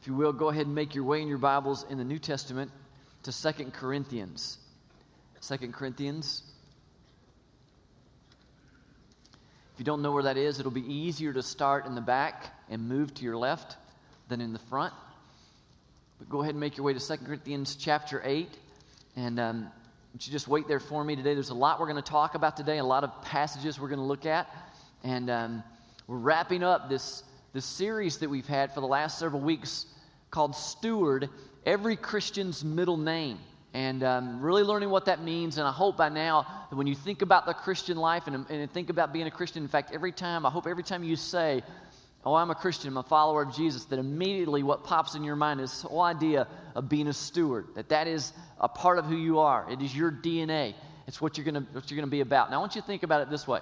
If you will, go ahead and make your way in your Bibles in the New Testament to 2 Corinthians. 2 Corinthians. If you don't know where that is, it'll be easier to start in the back and move to your left than in the front. But go ahead and make your way to 2 Corinthians chapter 8. And you just wait there for me today. There's a lot we're going to talk about today, a lot of passages we're going to look at. And we're wrapping up this series that we've had for the last several weeks called Steward, Every Christian's Middle Name. And really learning what that means. And I hope by now that when you think about the Christian life and think about being a Christian, in fact, every time you say, oh, I'm a Christian, I'm a follower of Jesus, that immediately what pops in your mind is this whole idea of being a steward, that is a part of who you are. It is your DNA. It's what you're gonna be about. Now, I want you to think about it this way.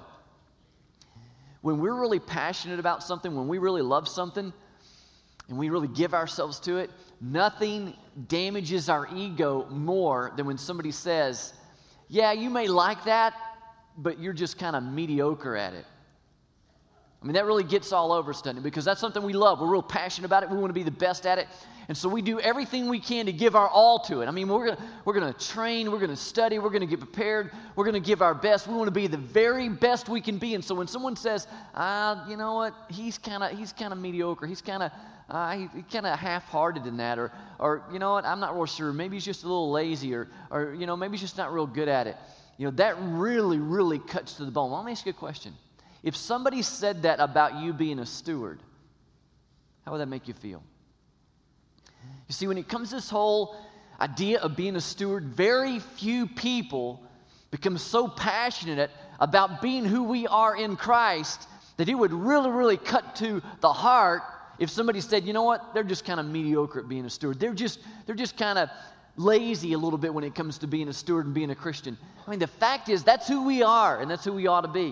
When we're really passionate about something, when we really love something, and we really give ourselves to it, nothing damages our ego more than when somebody says, yeah, you may like that, but you're just kind of mediocre at it. I mean, that really gets all over us, doesn't it? Because that's something we love. We're real passionate about it. We want to be the best at it. And so we do everything we can to give our all to it. I mean, we're going to train, we're going to study, we're going to get prepared, we're going to give our best. We want to be the very best we can be. And so when someone says, you know what, he's kind of mediocre, he's kind of half-hearted in that, or you know what, I'm not real sure, maybe he's just a little lazy, or you know, maybe he's just not real good at it. You know, that really, really cuts to the bone. Well, let me ask you a question. If somebody said that about you being a steward, how would that make you feel? You see, when it comes to this whole idea of being a steward, very few people become so passionate about being who we are in Christ that it would really, really cut to the heart if somebody said, you know what, they're just kind of mediocre at being a steward. They're just kind of lazy a little bit when it comes to being a steward and being a Christian. I mean, the fact is that's who we are, and that's who we ought to be.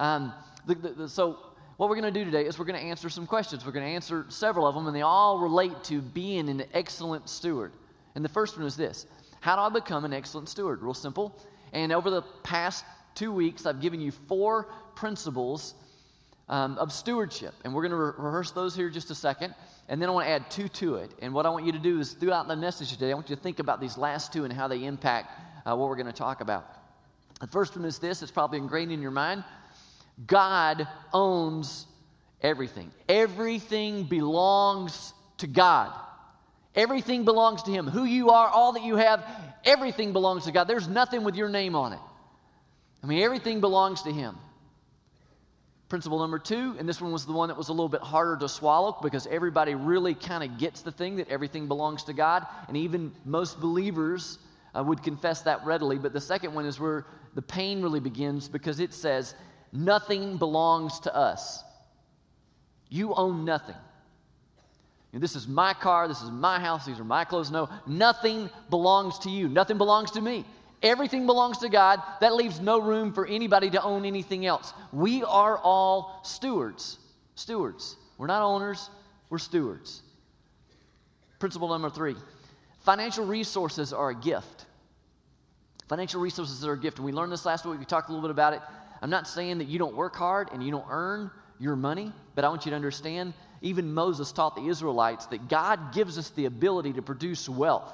So what we're going to do today is we're going to answer some questions. We're going to answer several of them, and they all relate to being an excellent steward. And the first one is this: how do I become an excellent steward? Real simple. And over the past 2 weeks, I've given you 4 principles of stewardship. And we're going to rehearse those here in just a second. And then I want to add 2 to it. And what I want you to do is throughout the message today, I want you to think about these last 2 and how they impact what we're going to talk about. The first one is this. It's probably ingrained in your mind. God owns everything. Everything belongs to God. Everything belongs to Him. Who you are, all that you have, everything belongs to God. There's nothing with your name on it. I mean, everything belongs to Him. Principle number 2, and this one was the one that was a little bit harder to swallow because everybody really kind of gets the thing that everything belongs to God, and even most believers would confess that readily. But the second one is where the pain really begins because it says, nothing belongs to us. You own nothing. And this is my car, this is my house, these are my clothes. No, nothing belongs to you. Nothing belongs to me. Everything belongs to God. That leaves no room for anybody to own anything else. We are all stewards. Stewards. We're not owners, we're stewards. Principle number 3. Financial resources are a gift. Financial resources are a gift. And we learned this last week. We talked a little bit about it. I'm not saying that you don't work hard and you don't earn your money, but I want you to understand, even Moses taught the Israelites that God gives us the ability to produce wealth.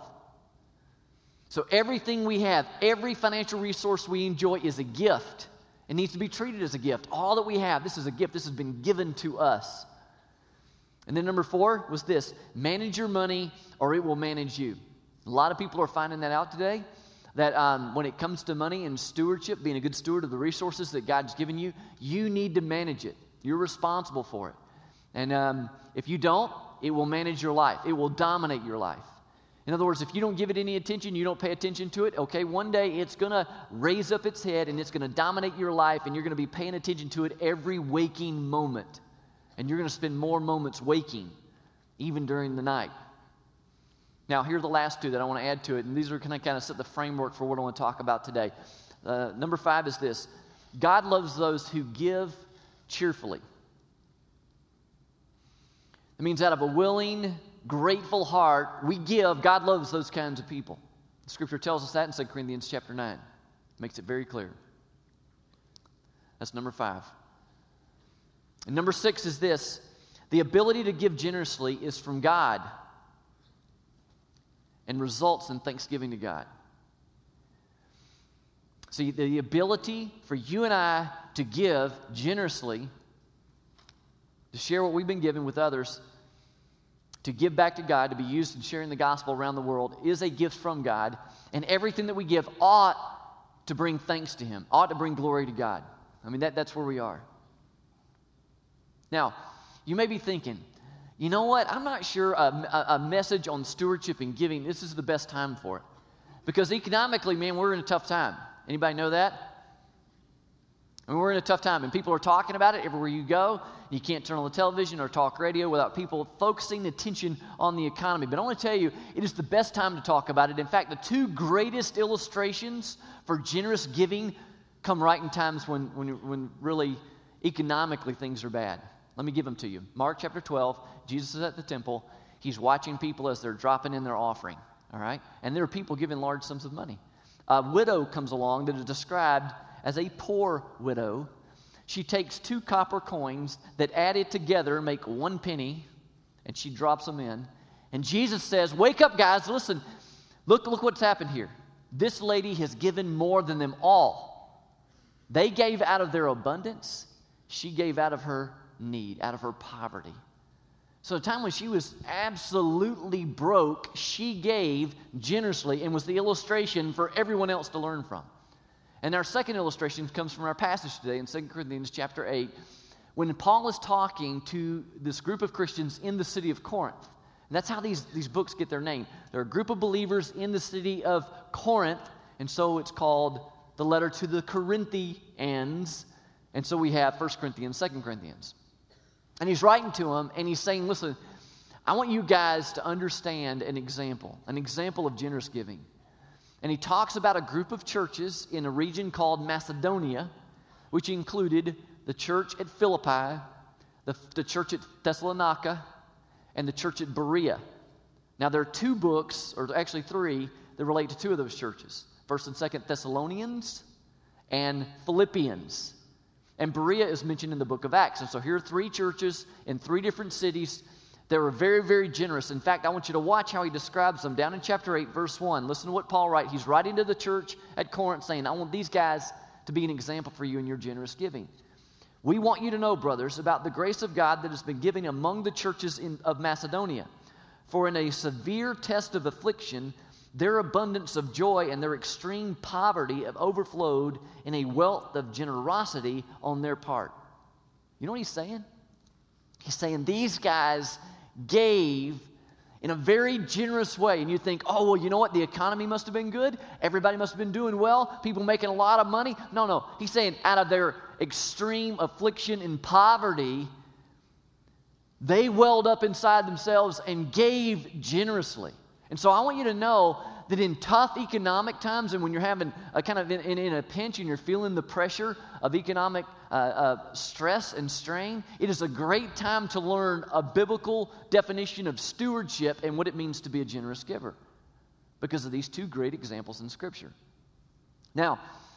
So everything we have, every financial resource we enjoy is a gift. It needs to be treated as a gift. All that we have, this is a gift. This has been given to us. And then number 4 was this: manage your money or it will manage you. A lot of people are finding that out today. That when it comes to money and stewardship, being a good steward of the resources that God's given you, you need to manage it. You're responsible for it. And if you don't, it will manage your life. It will dominate your life. In other words, if you don't give it any attention, you don't pay attention to it, okay, one day it's going to raise up its head and it's going to dominate your life, and you're going to be paying attention to it every waking moment. And you're going to spend more moments waking, even during the night. Now, here are the last 2 that I want to add to it, and these are going to kind of set the framework for what I want to talk about today. Number 5 is this: God loves those who give cheerfully. It means out of a willing, grateful heart, we give. God loves those kinds of people. The Scripture tells us that in 2 Corinthians chapter 9. Makes it very clear. That's number 5. And number 6 is this: the ability to give generously is from God. and results in thanksgiving to God. See, the ability for you and I to give generously, to share what we've been given with others, to give back to God, to be used in sharing the gospel around the world, is a gift from God. And everything that we give ought to bring thanks to Him, ought to bring glory to God. I mean, that's where we are. Now, you may be thinking, you know what? I'm not sure a message on stewardship and giving, this is the best time for it. Because economically, man, we're in a tough time. Anybody know that? I mean, we're in a tough time, and people are talking about it everywhere you go. You can't turn on the television or talk radio without people focusing attention on the economy. But I want to tell you, it is the best time to talk about it. In fact, the two greatest illustrations for generous giving come right in times when really economically things are bad. Let me give them to you. Mark chapter 12, Jesus is at the temple. He's watching people as they're dropping in their offering, all right? And there are people giving large sums of money. A widow comes along that is described as a poor widow. She takes 2 copper coins that added together make 1 penny, and she drops them in. And Jesus says, wake up, guys, listen, look what's happened here. This lady has given more than them all. They gave out of their abundance. She gave out of her need, out of her poverty. So at a time when she was absolutely broke, she gave generously and was the illustration for everyone else to learn from. And our second illustration comes from our passage today in 2 Corinthians chapter 8, when Paul is talking to this group of Christians in the city of Corinth. And that's how these books get their name. They're a group of believers in the city of Corinth, and so it's called the letter to the Corinthians. And so we have 1 Corinthians, 2 Corinthians. And he's writing to them, and he's saying, listen, I want you guys to understand an example of generous giving. And he talks about a group of churches in a region called Macedonia, which included the church at Philippi, the church at Thessalonica, and the church at Berea. Now, there are 2 books, or actually 3, that relate to 2 of those churches. 1st and 2nd Thessalonians and Philippians. And Berea is mentioned in the book of Acts. And so here are 3 churches in 3 different cities that were very, very generous. In fact, I want you to watch how he describes them. Down in chapter 8, verse 1, listen to what Paul writes. He's writing to the church at Corinth saying, I want these guys to be an example for you in your generous giving. We want you to know, brothers, about the grace of God that has been given among the churches of Macedonia. For in a severe test of affliction, their abundance of joy and their extreme poverty have overflowed in a wealth of generosity on their part. You know what he's saying? He's saying these guys gave in a very generous way. And you think, oh, well, you know what? The economy must have been good. Everybody must have been doing well. People making a lot of money. No. He's saying out of their extreme affliction and poverty, they welled up inside themselves and gave generously. And so I want you to know that in tough economic times and when you're having a kind of in a pinch and you're feeling the pressure of economic stress and strain, it is a great time to learn a biblical definition of stewardship and what it means to be a generous giver because of these 2 great examples in Scripture. Now,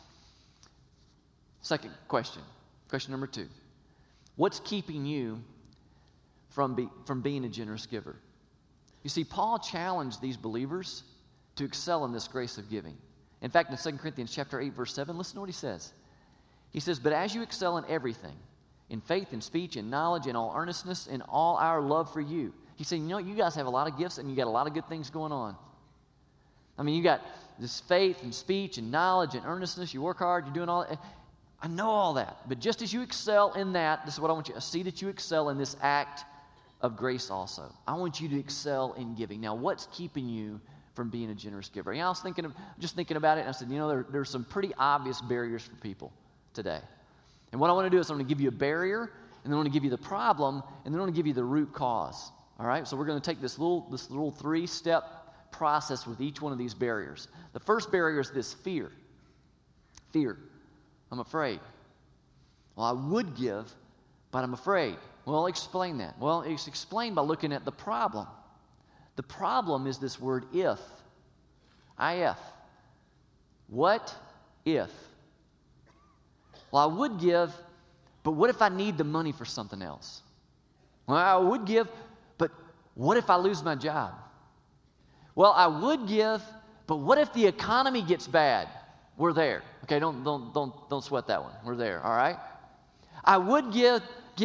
second question number 2. What's keeping you from being a generous giver? You see, Paul challenged these believers to excel in this grace of giving. In fact, in 2 Corinthians chapter 8, verse 7, listen to what he says. He says, but as you excel in everything, in faith, in speech, in knowledge, in all earnestness, in all our love for you. He's saying, you know, you guys have a lot of gifts and you got a lot of good things going on. I mean, you got this faith and speech and knowledge and earnestness. You work hard, you're doing all that. I know all that. But just as you excel in that, this is what I want you to see, that you excel in this act of grace also. I want you to excel in giving. Now, what's keeping you from being a generous giver? You know, I was just thinking about it, and I said, you know, there's some pretty obvious barriers for people today. And what I want to do is I'm going to give you a barrier, and then I want to give you the problem, and then I want to give you the root cause. All right? So we're going to take this little 3-step process with each one of these barriers. The first barrier is this fear. Fear. I'm afraid. Well, I would give, but I'm afraid. Well, explain that. Well, it's explained by looking at the problem. The problem is this word if. I-F. What if? Well, I would give, but what if I need the money for something else? Well, I would give, but what if I lose my job? Well, I would give, but what if the economy gets bad? We're there. Okay, don't sweat that one. We're there, all right? I would give,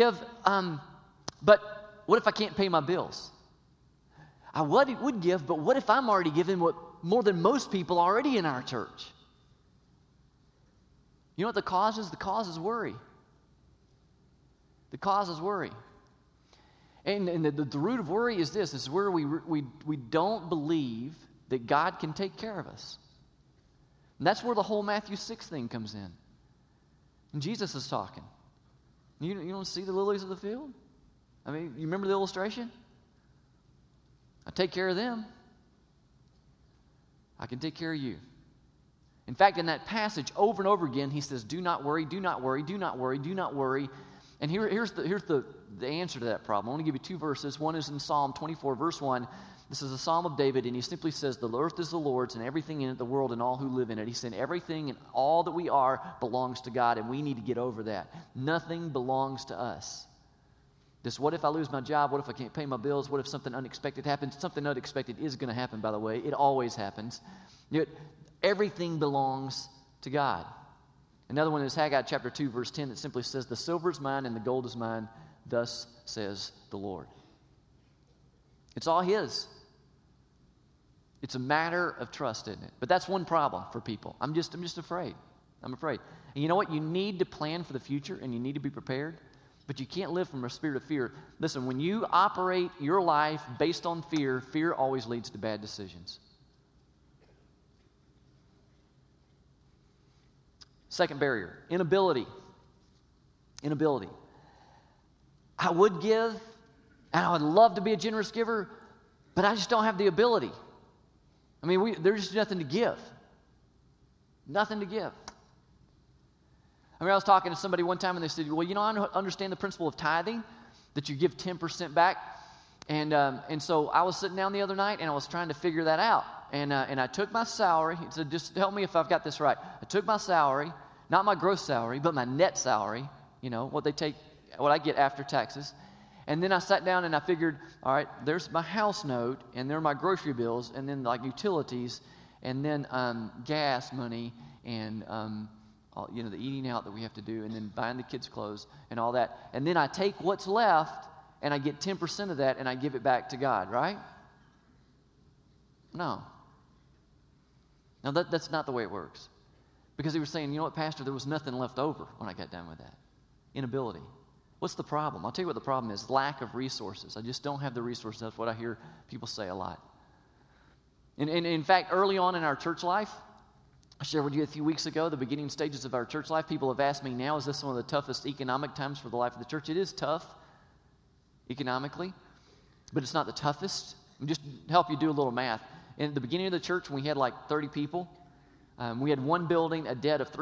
but what if I can't pay my bills? I would give, but what if I'm already giving more than most people already in our church? You know what the cause is? The cause is worry. The cause is worry. And the root of worry is this. Is where we don't believe that God can take care of us. And that's where the whole Matthew 6 thing comes in. And Jesus is talking. You don't see the lilies of the field? I mean, you remember the illustration? I take care of them. I can take care of you. In fact, in that passage, over and over again, he says, do not worry, do not worry, do not worry, do not worry. And here's the answer to that problem. I want to give you two verses. One is in Psalm 24, verse 1. This is a Psalm of David, and he simply says, the earth is the Lord's, and everything in it, the world and all who live in it. He said, everything and all that we are belongs to God, and we need to get over that. Nothing belongs to us. This, what if I lose my job? What if I can't pay my bills? What if something unexpected happens? Something unexpected is going to happen, by the way. It always happens. Everything belongs to God. Another one is Haggai chapter 2, verse 10, that simply says, the silver is mine and the gold is mine, thus says the Lord. It's all His. It's a matter of trust, isn't it? But that's one problem for people. I'm just afraid. I'm afraid. And you know what? You need to plan for the future and you need to be prepared, but you can't live from a spirit of fear. Listen, when you operate your life based on fear, fear always leads to bad decisions. Second barrier, inability. Inability. I would give, and I would love to be a generous giver, but I just don't have the ability. I mean, there's just nothing to give. Nothing to give. I mean, I was talking to somebody one time, and they said, well, I understand the principle of tithing, that you give 10% back. And so I was sitting down the other night, and I was trying to figure that out. And I took my salary. So just help me if I've got this right. I took my salary, not my gross salary, but my net salary, what I get after taxes. And then I sat down and I figured, all right, there's my house note, and there are my grocery bills, and then like utilities, and then gas money, and the eating out that we have to do, and then buying the kids' clothes and all that. And then I take what's left, and I get 10% of that, and I give it back to God, right? No. Now, that's not the way it works. Because he was saying, you know what, Pastor, there was nothing left over when I got done with that. Inability. What's the problem? I'll tell you what the problem is. Lack of resources. I just don't have the resources. That's what I hear people say a lot. And in fact, early on in our church life, I shared with you a few weeks ago, the beginning stages of our church life, people have asked me now, is this one of the toughest economic times for the life of the church? It is tough economically, but it's not the toughest. Just to help you do a little math. In the beginning of the church, when we had like 30 people, we had one building, a debt of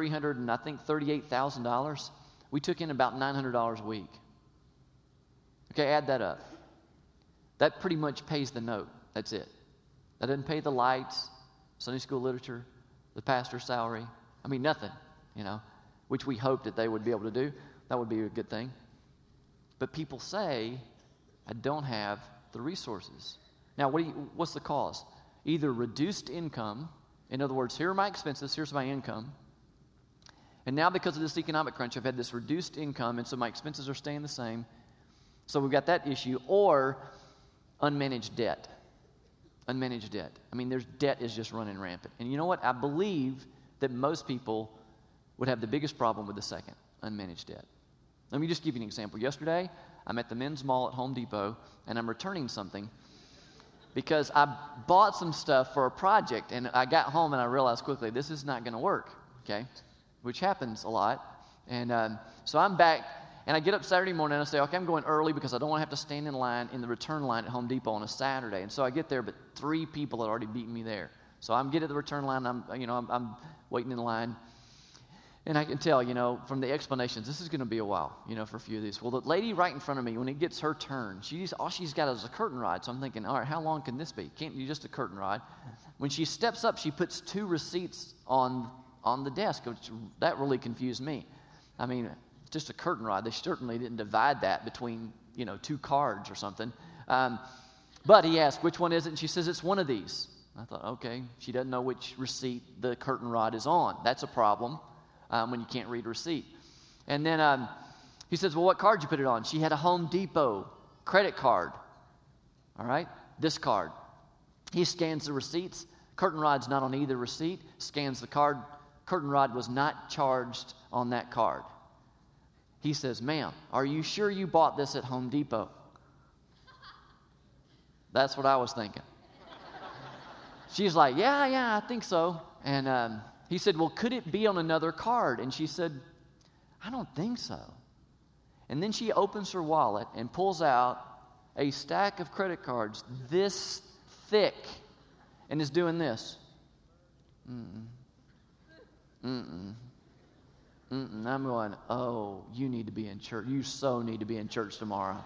$38,000. We took in about $900 a week. Okay, add that up. That pretty much pays the note. That's it. That doesn't pay the lights, Sunday school literature, the pastor's salary. I mean, nothing, which we hoped that they would be able to do. That would be a good thing. But people say, I don't have the resources. Now, what's the cause? Either reduced income. In other words, here are my expenses, here's my income. And now because of this economic crunch, I've had this reduced income, and so my expenses are staying the same. So we've got that issue. Or unmanaged debt. Unmanaged debt. I mean, debt is just running rampant. And you know what? I believe that most people would have the biggest problem with the second, unmanaged debt. Let me just give you an example. Yesterday, I'm at the men's mall at Home Depot, and I'm returning something because I bought some stuff for a project, and I got home and I realized quickly, this is not going to work, okay? Which happens a lot. And so I'm back, and I get up Saturday morning, and I say, okay, I'm going early because I don't want to have to stand in the return line at Home Depot on a Saturday. And so I get there, but 3 people had already beaten me there. So I'm getting to the return line, I'm waiting in line. And I can tell, from the explanations, this is going to be a while, for a few of these. Well, the lady right in front of me, when it gets her turn, all she's got is a curtain rod. So I'm thinking, all right, how long can this be? Can't be just a curtain rod. When she steps up, she puts 2 receipts on the desk, which that really confused me. I mean, just a curtain rod. They certainly didn't divide that between, 2 cards or something. But he asked, which one is it? And she says, it's one of these. I thought, okay, she doesn't know which receipt the curtain rod is on. That's a problem when you can't read a receipt. And then he says, well, what card did you put it on? She had a Home Depot credit card. All right, this card. He scans the receipts. Curtain rod's not on either receipt. Scans the card. Curtain rod was not charged on that card. He says, ma'am, are you sure you bought this at Home Depot? That's what I was thinking. She's like, yeah, I think so. And he said, well, could it be on another card? And she said, I don't think so. And then she opens her wallet and pulls out a stack of credit cards this thick and is doing this. I'm going, oh, you need to be in church. You so need to be in church tomorrow.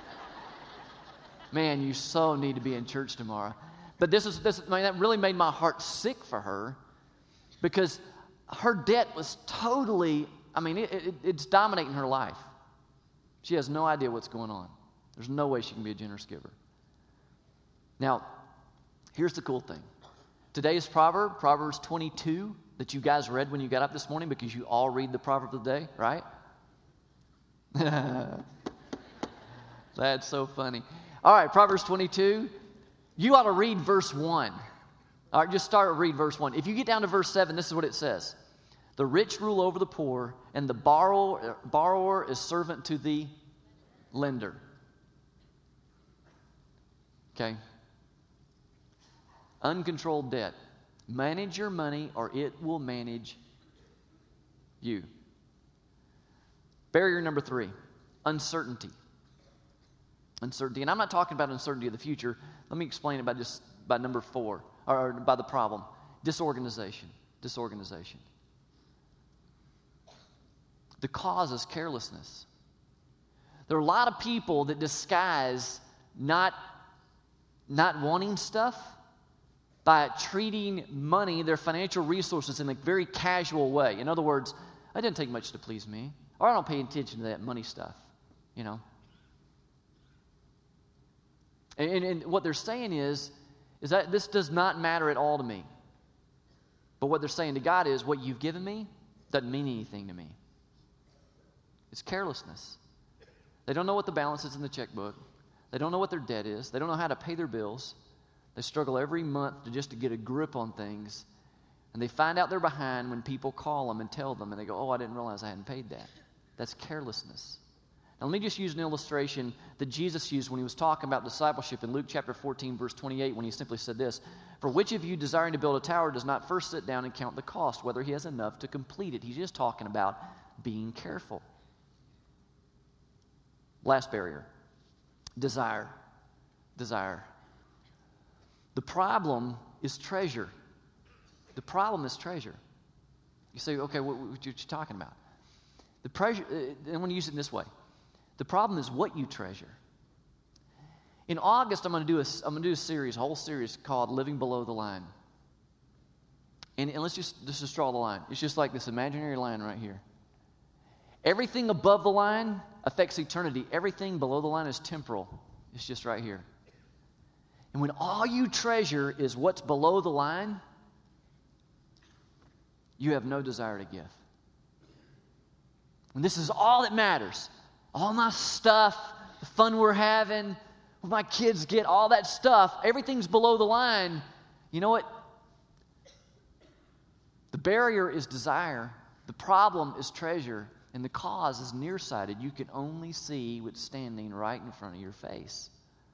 Man, you so need to be in church tomorrow. But that really made my heart sick for her because her debt was totally, it's dominating her life. She has no idea what's going on. There's no way she can be a generous giver. Now, here's the cool thing. Today's proverb, Proverbs 22, that you guys read when you got up this morning because you all read the proverb of the day, right? That's so funny. All right, Proverbs 22. You ought to read verse 1. All right, just start to read verse 1. If you get down to verse 7, this is what it says. The rich rule over the poor, and the borrower is servant to the lender. Okay? Uncontrolled debt. Manage your money or it will manage you. Barrier number 3, uncertainty. Uncertainty. And I'm not talking about uncertainty of the future. Let me explain it by number 4, or by the problem. Disorganization. Disorganization. The cause is carelessness. There are a lot of people that disguise not wanting stuff by treating money, their financial resources, in a very casual way. In other words, it didn't take much to please me, or I don't pay attention to that money stuff, you know. And what they're saying is that this does not matter at all to me. But what they're saying to God is, what you've given me doesn't mean anything to me. It's carelessness. They don't know what the balance is in the checkbook. They don't know what their debt is. They don't know how to pay their bills. They struggle every month to get a grip on things. And they find out they're behind when people call them and tell them. And they go, oh, I didn't realize I hadn't paid that. That's carelessness. Now, let me just use an illustration that Jesus used when he was talking about discipleship in Luke chapter 14, verse 28, when he simply said this, for which of you desiring to build a tower does not first sit down and count the cost, whether he has enough to complete it? He's just talking about being careful. Last barrier, desire. Desire. The problem is treasure. The problem is treasure. You say, okay, what you talking about? The treasure, I want to use it in this way. The problem is what you treasure. In August, I'm going to do a series, a whole series called Living Below the Line. And let's just draw the line. It's just like this imaginary line right here. Everything above the line affects eternity. Everything below the line is temporal. It's just right here. And when all you treasure is what's below the line, you have no desire to give. When this is all that matters, all my stuff, the fun we're having, what my kids get, all that stuff, everything's below the line. You know what? The barrier is desire. The problem is treasure. And the cause is nearsighted. You can only see what's standing right in front of your face.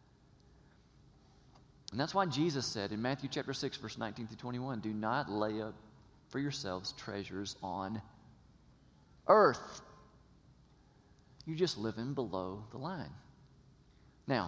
And that's why Jesus said in Matthew chapter 6, verse 19 through 21, do not lay up for yourselves treasures on earth. You're just living below the line. Now,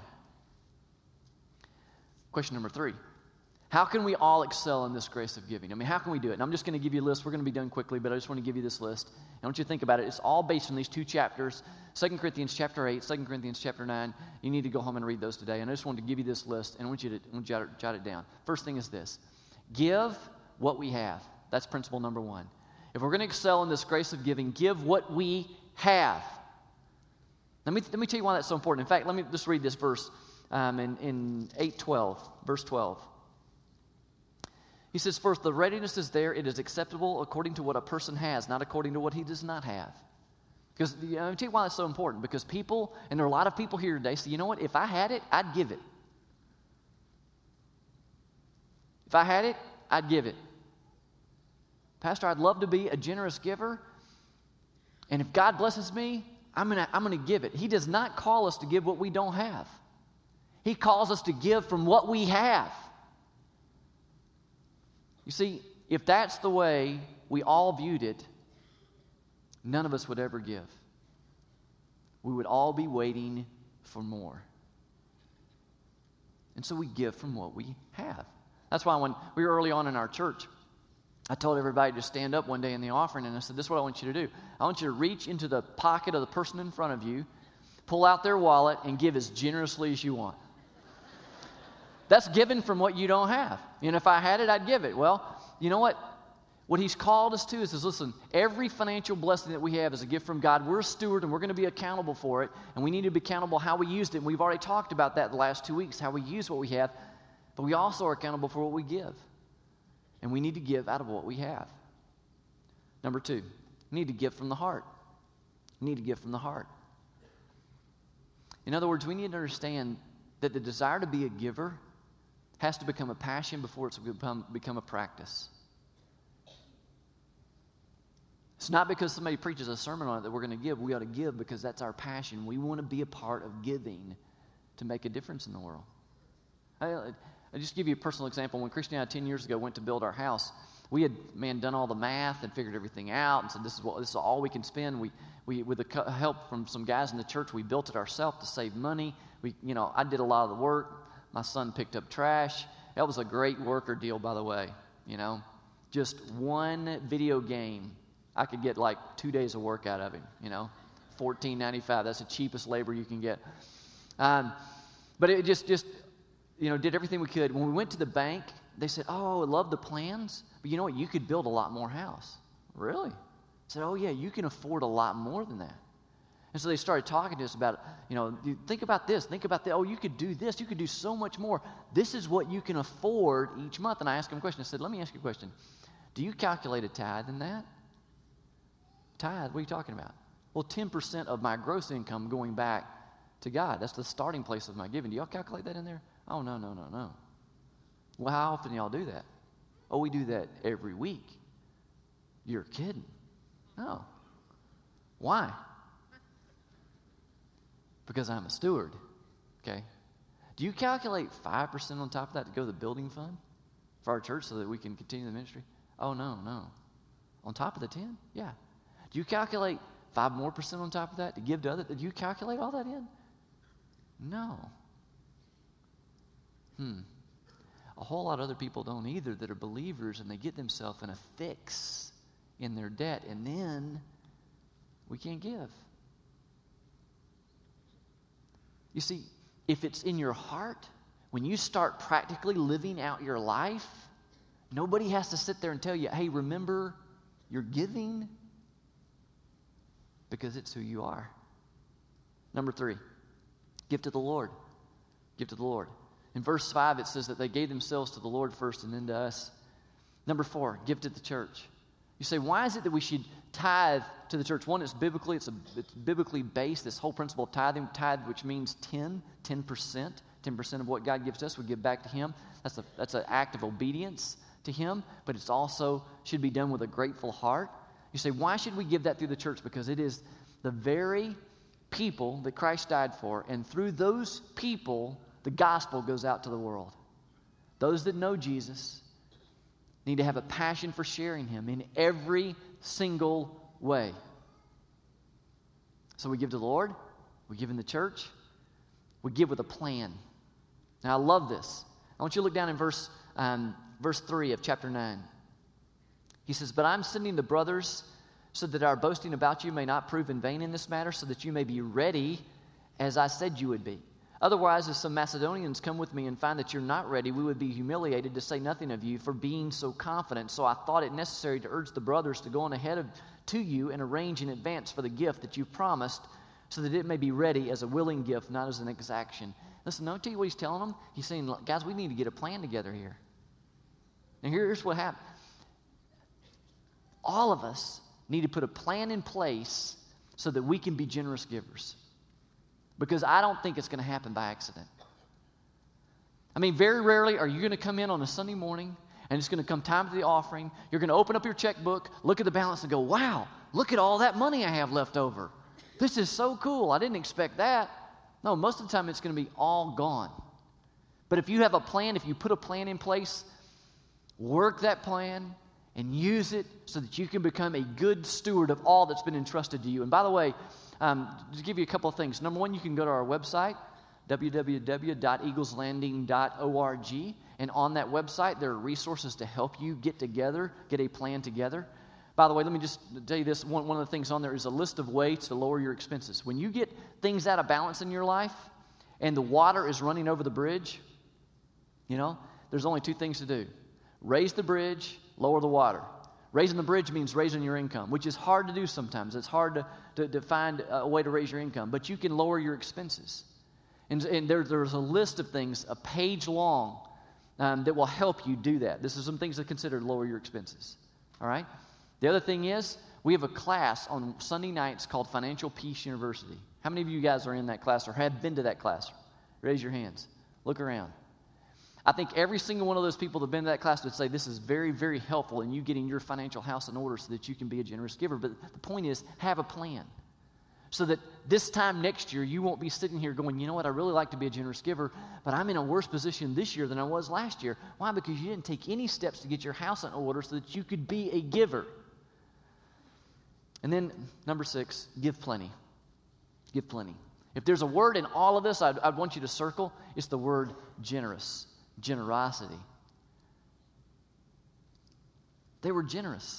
question number 3. How can we all excel in this grace of giving? I mean, how can we do it? And I'm just going to give you a list. We're going to be done quickly, but I just want to give you this list. I want you to think about it. It's all based on these 2 chapters, 2 Corinthians chapter 8, 2 Corinthians chapter 9. You need to go home and read those today. And I just wanted to give you this list, and I want you to jot it down. First thing is this. Give what we have. That's principle number 1. If we're going to excel in this grace of giving, give what we have. Let me tell you why that's so important. In fact, let me just read this verse in 8:12, verse 12. He says, first, the readiness is there. It is acceptable according to what a person has, not according to what he does not have. Because, I'll tell you why it's so important. Because people, and there are a lot of people here today, say, you know what, if I had it, I'd give it. If I had it, I'd give it. Pastor, I'd love to be a generous giver. And if God blesses me, I'm gonna give it. He does not call us to give what we don't have. He calls us to give from what we have. You see, if that's the way we all viewed it, none of us would ever give. We would all be waiting for more. And so we give from what we have. That's why when we were early on in our church, I told everybody to stand up one day in the offering, and I said, this is what I want you to do. I want you to reach into the pocket of the person in front of you, pull out their wallet, and give as generously as you want. That's giving from what you don't have. And if I had it, I'd give it. Well, you know what? What he's called us to is listen, every financial blessing that we have is a gift from God. We're a steward, and we're going to be accountable for it, and we need to be accountable how we used it. And we've already talked about that the last 2 weeks, how we use what we have, but we also are accountable for what we give. And we need to give out of what we have. Number 2, we need to give from the heart. We need to give from the heart. In other words, we need to understand that the desire to be a giver has to become a passion before it's become a practice. It's not because somebody preaches a sermon on it that we're going to give. We ought to give because that's our passion. We want to be a part of giving to make a difference in the world. I'll just give you a personal example. When Christy and I 10 years ago went to build our house, we had, done all the math and figured everything out and said, this is all we can spend. We with the help from some guys in the church, we built it ourselves to save money. I did a lot of the work. My son picked up trash. That was a great worker deal, by the way. Just one video game, I could get like 2 days of work out of him. $14.95. That's the cheapest labor you can get. But it just did everything we could. When we went to the bank, they said, "Oh, I love the plans, but you know what? You could build a lot more house." Really? I said, "Oh yeah, you can afford a lot more than that." And so they started talking to us about, think about this, think about that. Oh, you could do this. You could do so much more. This is what you can afford each month. And I asked them a question. I said, let me ask you a question. Do you calculate a tithe in that? Tithe, what are you talking about? Well, 10% of my gross income going back to God. That's the starting place of my giving. Do y'all calculate that in there? Oh, no. Well, how often do y'all do that? Oh, we do that every week. You're kidding. No. Why? Because I'm a steward, okay? Do you calculate 5% on top of that to go to the building fund for our church so that we can continue the ministry? Oh, no. On top of the 10? Yeah. Do you calculate 5% more on top of that to give to others? Do you calculate all that in? No. A whole lot of other people don't either that are believers, and they get themselves in a fix in their debt, and then we can't give. You see, if it's in your heart, when you start practically living out your life, nobody has to sit there and tell you, hey, remember you're giving, because it's who you are. Number 3, give to the Lord. Give to the Lord. In verse 5, it says that they gave themselves to the Lord first and then to us. Number 4, give to the church. You say, why is it that we should tithe to the church? One, it's biblically based, this whole principle of tithing. Tithe, which means 10%. 10% of what God gives us, we give back to Him. That's an act of obedience to Him, but it's also should be done with a grateful heart. You say, why should we give that through the church? Because it is the very people that Christ died for, and through those people, the gospel goes out to the world. Those that know Jesus need to have a passion for sharing Him in every single way. So we give to the Lord, we give in the church, we give with a plan. Now I love this. I want you to look down in verse 3 of chapter 9. He says, but I'm sending the brothers so that our boasting about you may not prove in vain in this matter, so that you may be ready as I said you would be. Otherwise, if some Macedonians come with me and find that you're not ready, we would be humiliated, to say nothing of you, for being so confident. So I thought it necessary to urge the brothers to go on ahead to you and arrange in advance for the gift that you've promised, so that it may be ready as a willing gift, not as an exaction. Listen, I'll tell you what he's telling them. He's saying, guys, we need to get a plan together here. And here's what happened. All of us need to put a plan in place so that we can be generous givers. Because I don't think it's going to happen by accident. I mean, very rarely are you going to come in on a Sunday morning and it's going to come time for the offering. You're going to open up your checkbook, look at the balance and go, wow, look at all that money I have left over. This is so cool. I didn't expect that. No, most of the time it's going to be all gone. But if you have a plan, if you put a plan in place, work that plan and use it so that you can become a good steward of all that's been entrusted to you. And by the way, to give you a couple of things. Number one, you can go to our website, www.eagleslanding.org. And on that website, there are resources to help you get a plan together. By the way, let me just tell you this. One of the things on there is a list of ways to lower your expenses. When you get things out of balance in your life and the water is running over the bridge, there's only two things to do. Raise the bridge, lower the water. Raising the bridge means raising your income, which is hard to do sometimes. It's hard to find a way to raise your income, but you can lower your expenses. And there's a list of things, a page long, that will help you do that. This is some things to consider to lower your expenses. All right? The other thing is, we have a class on Sunday nights called Financial Peace University. How many of you guys are in that class or have been to that class? Raise your hands. Look around. I think every single one of those people that have been to that class would say this is very, very helpful in you getting your financial house in order so that you can be a generous giver. But the point is, have a plan so that this time next year you won't be sitting here going, you know what, I really like to be a generous giver, but I'm in a worse position this year than I was last year. Why? Because you didn't take any steps to get your house in order so that you could be a giver. And then, number 6, give plenty. Give plenty. If there's a word in all of this I'd want you to circle, it's the word generous. Generosity. They were generous.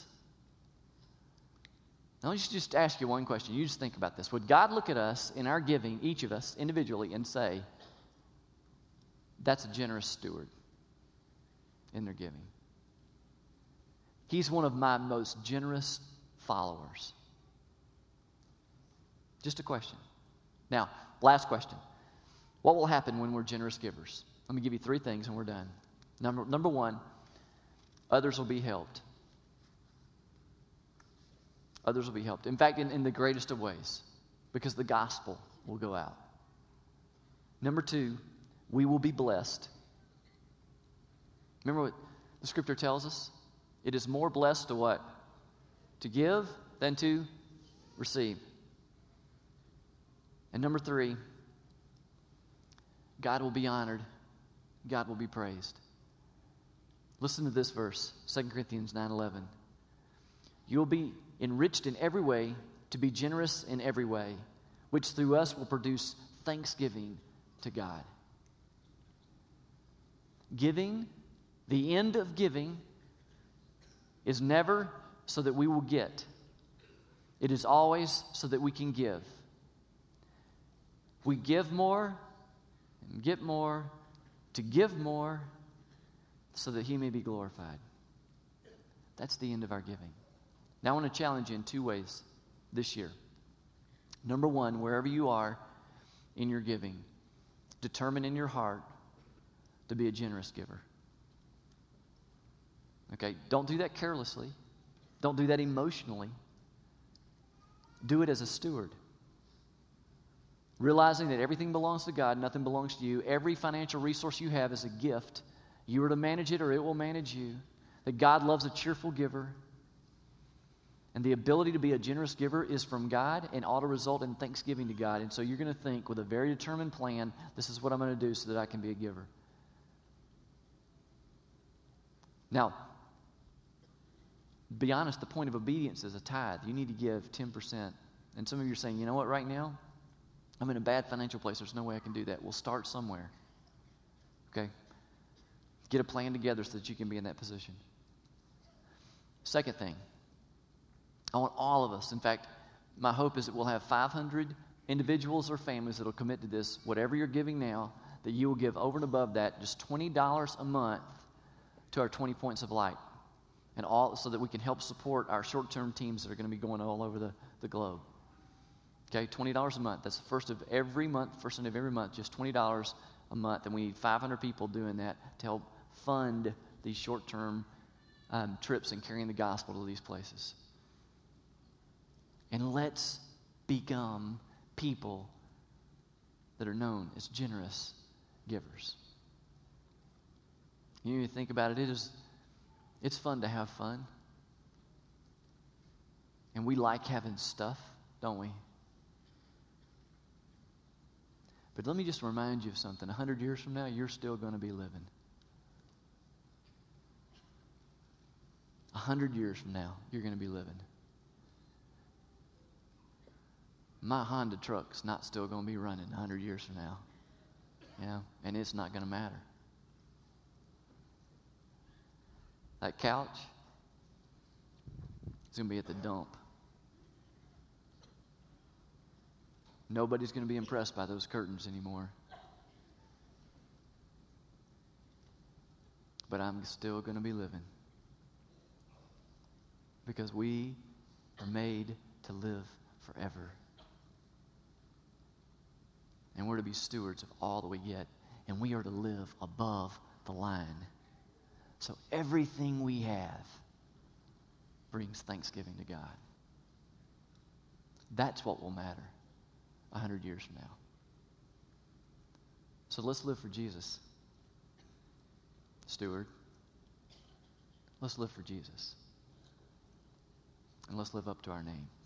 Now, let me just ask you one question. You just think about this. Would God look at us in our giving, each of us individually, and say, that's a generous steward in their giving? He's one of my most generous followers. Just a question. Now, last question. What will happen when we're generous givers? Let me give you 3 things and we're done. Number 1, others will be helped. Others will be helped. In fact, in the greatest of ways, because the gospel will go out. Number 2, we will be blessed. Remember what the scripture tells us? It is more blessed to what? To give than to receive. And number 3, God will be honored. God will be praised. Listen to this verse, 2 Corinthians 9:11. You will be enriched in every way to be generous in every way, which through us will produce thanksgiving to God. Giving, the end of giving, is never so that we will get. It is always so that we can give. We give more and get more to give more so that He may be glorified. That's the end of our giving. Now I want to challenge you in 2 ways this year. Number 1, wherever you are in your giving, determine in your heart to be a generous giver. Okay, don't do that carelessly. Don't do that emotionally. Do it as a steward. Realizing that everything belongs to God, nothing belongs to you. Every financial resource you have is a gift. You are to manage it or it will manage you. That God loves a cheerful giver. And the ability to be a generous giver is from God and ought to result in thanksgiving to God. And so you're going to think with a very determined plan, this is what I'm going to do so that I can be a giver. Now, be honest, the point of obedience is a tithe. You need to give 10%. And some of you are saying, you know what, right now, I'm in a bad financial place. There's no way I can do that. We'll start somewhere. Okay? Get a plan together so that you can be in that position. Second thing, I want all of us, in fact, my hope is that we'll have 500 individuals or families that will commit to this, whatever you're giving now, that you will give over and above that, just $20 a month to our 20 Points of Light. And all so that we can help support our short-term teams that are going to be going all over the globe. Okay, $20 a month. That's the first of every month, first of every month, just $20 a month. And we need 500 people doing that to help fund these short-term trips and carrying the gospel to these places. And let's become people that are known as generous givers. You think about it, it's fun to have fun. And we like having stuff, don't we? But let me just remind you of something. 100 years from now, you're still going to be living. 100 years from now, you're going to be living. My Honda truck's not still going to be running 100 years from now. And it's not going to matter. That couch is going to be at the dump. Nobody's going to be impressed by those curtains anymore. But I'm still going to be living. Because we are made to live forever. And we're to be stewards of all that we get. And we are to live above the line. So everything we have brings thanksgiving to God. That's what will matter 100 years from now. So let's live for Jesus. Steward. Let's live for Jesus. And let's live up to our name.